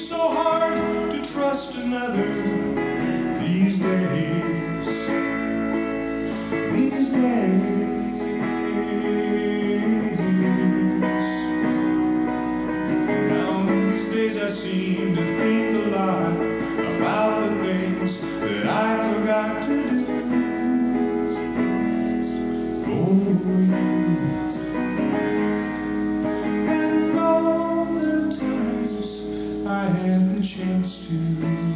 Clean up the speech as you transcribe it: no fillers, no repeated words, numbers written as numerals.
so hard to trust another these days. These days. Now these days I seem to think a lot about the things that I forgot to do for you. And all the times I had the chance to